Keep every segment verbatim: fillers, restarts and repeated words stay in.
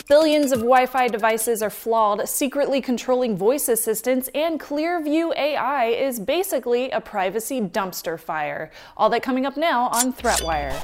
Billions of Wi-Fi devices are flawed, secretly controlling voice assistants, and Clearview A I is basically a privacy dumpster fire. All that coming up now on ThreatWire.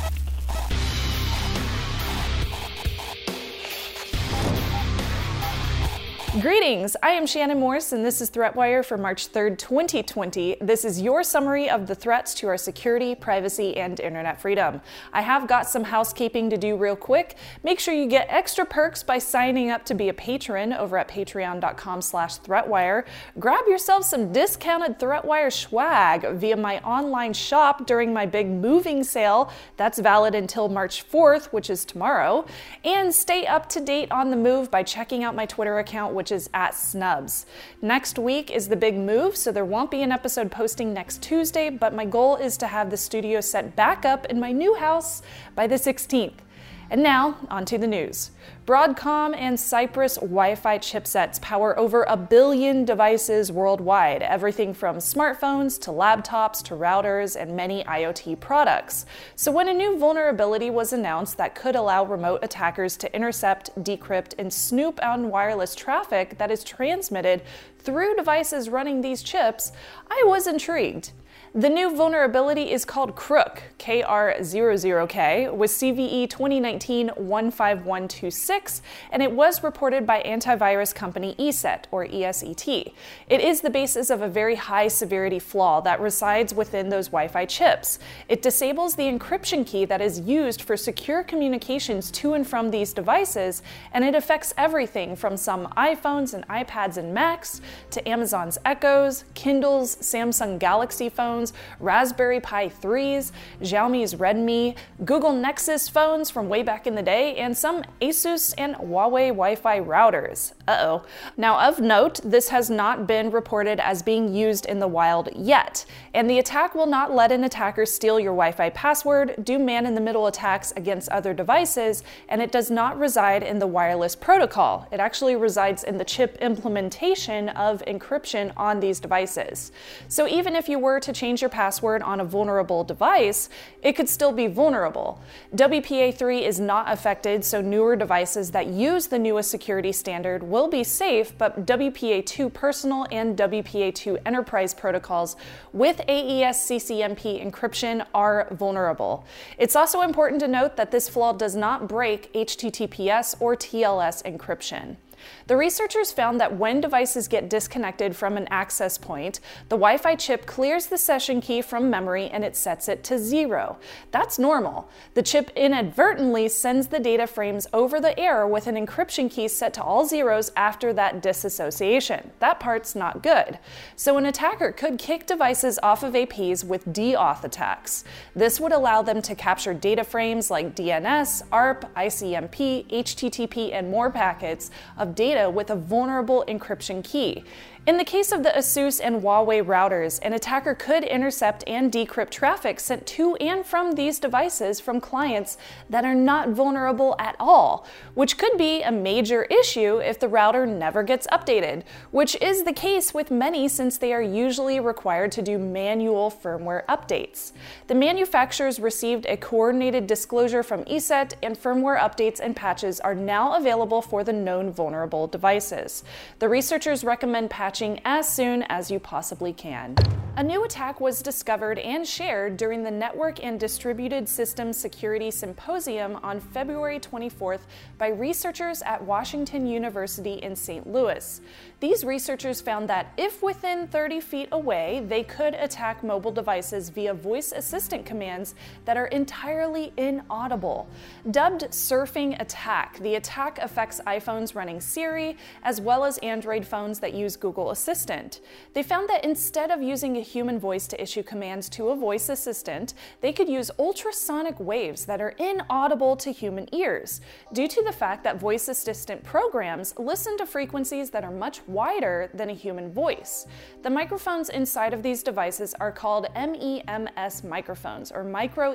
Greetings, I am Shannon Morse and this is ThreatWire for March third, twenty twenty. This is your summary of the threats to our security, privacy, and internet freedom. I have got some housekeeping to do real quick. Make sure you get extra perks by signing up to be a patron over at patreon dot com slash threatwire. Grab yourself some discounted ThreatWire swag via my online shop during my big moving sale. That's valid until March fourth, which is tomorrow. And stay up to date on the move by checking out my Twitter account, which is at Snubs. Next week is the big move, so there won't be an episode posting next Tuesday, but my goal is to have the studio set back up in my new house by the sixteenth. And now, onto the news. Broadcom and Cypress Wi-Fi chipsets power over a billion devices worldwide, everything from smartphones to laptops to routers and many IoT products. So when a new vulnerability was announced that could allow remote attackers to intercept, decrypt, and snoop on wireless traffic that is transmitted through devices running these chips, I was intrigued. The new vulnerability is called Krook, K R zero zero K, with C V E twenty nineteen dash one five one two six, and it was reported by antivirus company ESET, or E S E T. It is the basis of a very high severity flaw that resides within those Wi-Fi chips. It disables the encryption key that is used for secure communications to and from these devices, and it affects everything from some iPhones and iPads and Macs to Amazon's Echoes, Kindles, Samsung Galaxy phones, Raspberry Pi threes, Xiaomi's Redmi, Google Nexus phones from way back in the day, and some Asus and Huawei Wi-Fi routers. Uh-oh. Now, of note, this has not been reported as being used in the wild yet, and the attack will not let an attacker steal your Wi-Fi password, do man-in-the-middle attacks against other devices, and it does not reside in the wireless protocol. It actually resides in the chip implementation of encryption on these devices. So even if you were to change your password on a vulnerable device, it could still be vulnerable. W P A three is not affected, so newer devices that use the newest security standard will be safe, but W P A two Personal and W P A two Enterprise protocols with A E S C C M P encryption are vulnerable. It's also important to note that this flaw does not break H T T P S or T L S encryption. The researchers found that when devices get disconnected from an access point, the Wi-Fi chip clears the session key from memory and it sets it to zero. That's normal. The chip inadvertently sends the data frames over the air with an encryption key set to all zeros after that disassociation. That part's not good. So an attacker could kick devices off of A Ps with DAuth attacks. This would allow them to capture data frames like D N S, A R P, I C M P, H T T P, and more packets of data with a vulnerable encryption key. In the case of the Asus and Huawei routers, an attacker could intercept and decrypt traffic sent to and from these devices from clients that are not vulnerable at all, which could be a major issue if the router never gets updated, which is the case with many since they are usually required to do manual firmware updates. The manufacturers received a coordinated disclosure from ESET, and firmware updates and patches are now available for the known vulnerable devices. The researchers recommend patching as soon as you possibly can. A new attack was discovered and shared during the Network and Distributed Systems Security Symposium on February twenty-fourth by researchers at Washington University in Saint Louis. These researchers found that if within thirty feet away, they could attack mobile devices via voice assistant commands that are entirely inaudible. Dubbed Surfing Attack, the attack affects iPhones running Siri, as well as Android phones that use Google Assistant. They found that instead of using a human voice to issue commands to a voice assistant, they could use ultrasonic waves that are inaudible to human ears, due to the fact that voice assistant programs listen to frequencies that are much wider than a human voice. The microphones inside of these devices are called M E M S microphones, or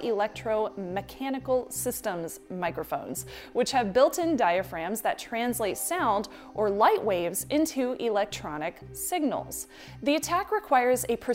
micro-electro-mechanical systems microphones, which have built-in diaphragms that translate sound or light waves into electronic signals. The attack requires a precise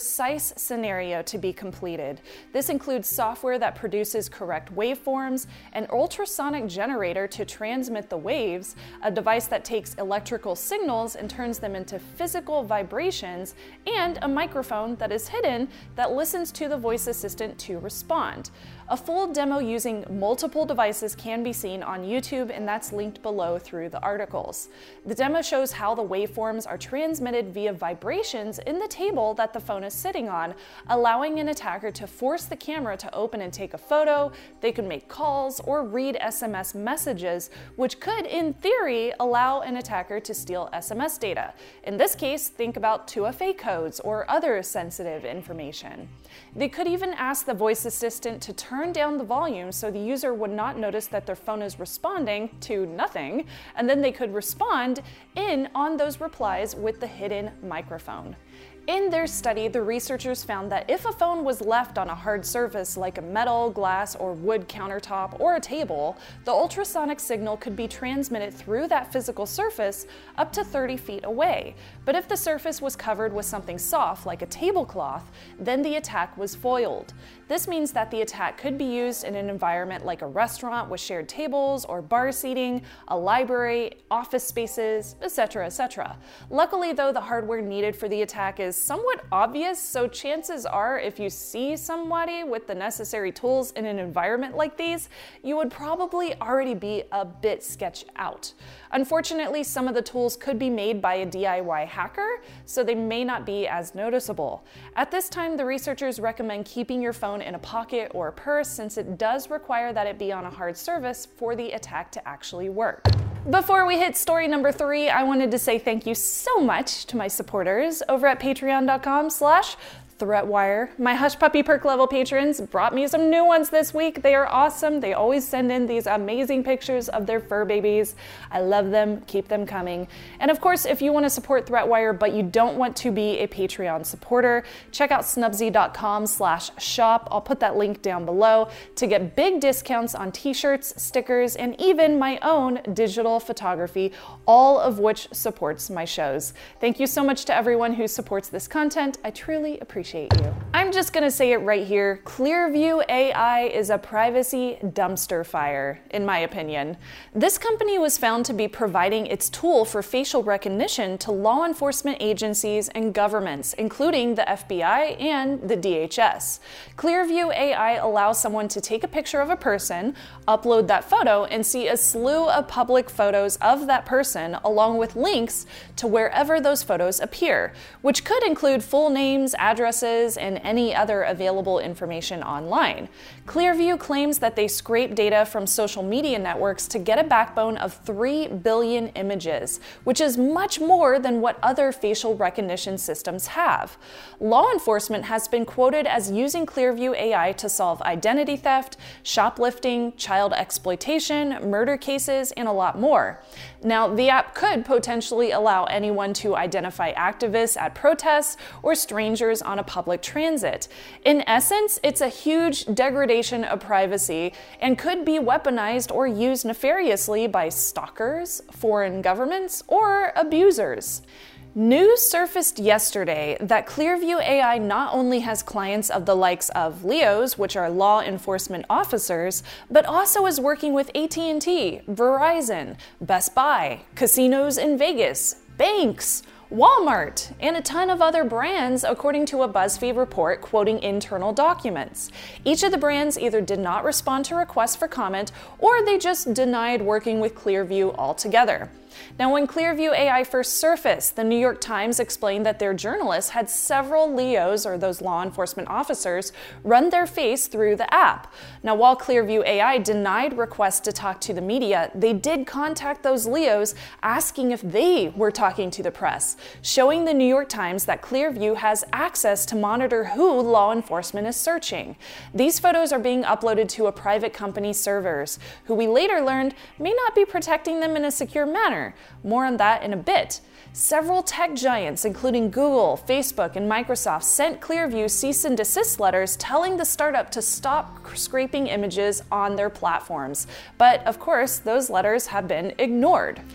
precise scenario to be completed. This includes software that produces correct waveforms, an ultrasonic generator to transmit the waves, a device that takes electrical signals and turns them into physical vibrations, and a microphone that is hidden that listens to the voice assistant to respond. A full demo using multiple devices can be seen on YouTube, and that's linked below through the articles. The demo shows how the waveforms are transmitted via vibrations in the table that the phone is sitting on, allowing an attacker to force the camera to open and take a photo. They could make calls or read S M S messages, which could, in theory, allow an attacker to steal S M S data. In this case, think about two F A codes or other sensitive information. They could even ask the voice assistant to turn down the volume so the user would not notice that their phone is responding to nothing, and then they could respond in on those replies with the hidden microphone. In their study, the researchers found that if a phone was left on a hard surface like a metal, glass, or wood countertop or a table, the ultrasonic signal could be transmitted through that physical surface up to thirty feet away. But if the surface was covered with something soft like a tablecloth, then the attack was foiled. This means that the attack could be used in an environment like a restaurant with shared tables or bar seating, a library, office spaces, et cetera, et cetera. Luckily, though, the hardware needed for the attack is somewhat obvious, so chances are if you see somebody with the necessary tools in an environment like these, you would probably already be a bit sketched out. Unfortunately, some of the tools could be made by a D I Y hacker, so they may not be as noticeable. At this time, the researchers recommend keeping your phone in a pocket or a purse, since it does require that it be on a hard surface for the attack to actually work. Before we hit story number three, I wanted to say thank you so much to my supporters over at patreon dot com slash ThreatWire. My Hush Puppy Perk level patrons brought me some new ones this week. They are awesome. They always send in these amazing pictures of their fur babies. I love them. Keep them coming. And of course, if you want to support ThreatWire but you don't want to be a Patreon supporter, check out snubzy dot com slash shop. I'll put that link down below to get big discounts on t-shirts, stickers, and even my own digital photography, all of which supports my shows. Thank you so much to everyone who supports this content. I truly appreciate you. I'm just gonna say it right here. Clearview A I is a privacy dumpster fire, in my opinion. This company was found to be providing its tool for facial recognition to law enforcement agencies and governments, including the F B I and the D H S. Clearview A I allows someone to take a picture of a person, upload that photo, and see a slew of public photos of that person, along with links to wherever those photos appear, which could include full names, addresses, and any other available information online. Clearview claims that they scrape data from social media networks to get a backbone of three billion images, which is much more than what other facial recognition systems have. Law enforcement has been quoted as using Clearview A I to solve identity theft, shoplifting, child exploitation, murder cases, and a lot more. Now, the app could potentially allow anyone to identify activists at protests or strangers on a public transit. In essence, it's a huge degradation of privacy and could be weaponized or used nefariously by stalkers, foreign governments, or abusers. News surfaced yesterday that Clearview A I not only has clients of the likes of L E Os, which are law enforcement officers, but also is working with A T and T, Verizon, Best Buy, casinos in Vegas, banks, Walmart, and a ton of other brands, according to a BuzzFeed report quoting internal documents. Each of the brands either did not respond to requests for comment, or they just denied working with Clearview altogether. Now, when Clearview A I first surfaced, the New York Times explained that their journalists had several L E Os, or those law enforcement officers, run their face through the app. Now, while Clearview A I denied requests to talk to the media, they did contact those L E Os asking if they were talking to the press, showing the New York Times that Clearview has access to monitor who law enforcement is searching. These photos are being uploaded to a private company's servers, who we later learned may not be protecting them in a secure manner. More on that in a bit. Several tech giants, including Google, Facebook, and Microsoft, sent Clearview cease and desist letters telling the startup to stop scraping images on their platforms. But of course, those letters have been ignored.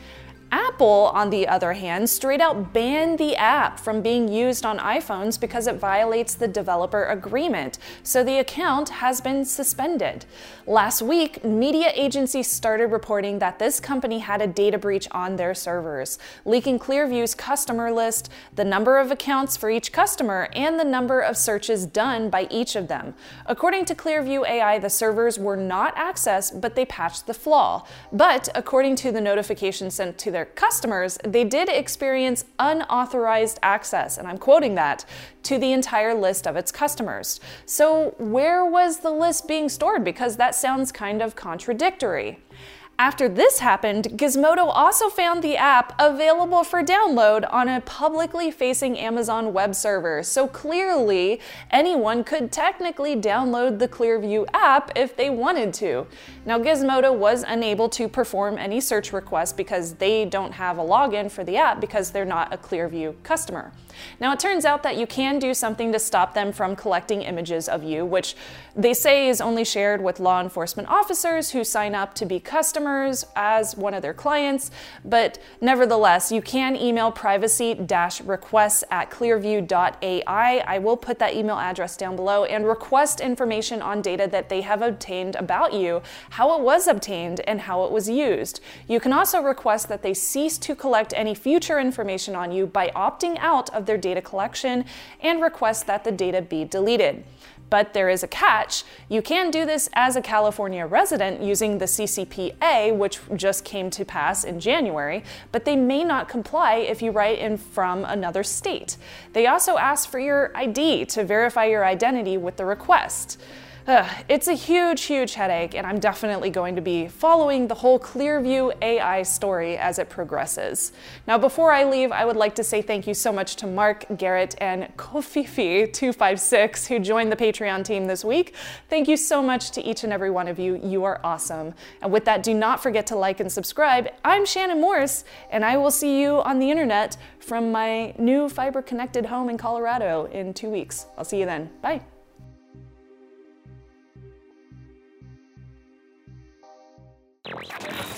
Apple, on the other hand, straight out banned the app from being used on iPhones because it violates the developer agreement, so the account has been suspended. Last week, media agencies started reporting that this company had a data breach on their servers, leaking Clearview's customer list, the number of accounts for each customer, and the number of searches done by each of them. According to Clearview A I, the servers were not accessed, but they patched the flaw. But according to the notification sent to their customers, they did experience unauthorized access, and I'm quoting that, to the entire list of its customers. So where was the list being stored? Because that sounds kind of contradictory. After this happened, Gizmodo also found the app available for download on a publicly facing Amazon web server. So clearly, anyone could technically download the Clearview app if they wanted to. Now, Gizmodo was unable to perform any search requests because they don't have a login for the app because they're not a Clearview customer. Now, it turns out that you can do something to stop them from collecting images of you, which they say is only shared with law enforcement officers who sign up to be customers as one of their clients. But nevertheless, you can email privacy-requests at clearview dot A I. I will put that email address down below, and request information on data that they have obtained about you, how it was obtained, and how it was used. You can also request that they cease to collect any future information on you by opting out of their data collection, and request that the data be deleted. But there is a catch. You can do this as a California resident using the C C P A, which just came to pass in January, but they may not comply if you write in from another state. They also ask for your I D to verify your identity with the request. Ugh, it's a huge, huge headache, and I'm definitely going to be following the whole Clearview A I story as it progresses. Now, before I leave, I would like to say thank you so much to Mark, Garrett, and Kofifi two five six who joined the Patreon team this week. Thank you so much to each and every one of you. You are awesome. And with that, do not forget to like and subscribe. I'm Shannon Morse, and I will see you on the internet from my new fiber-connected home in Colorado in two weeks. I'll see you then. Bye. Yeah.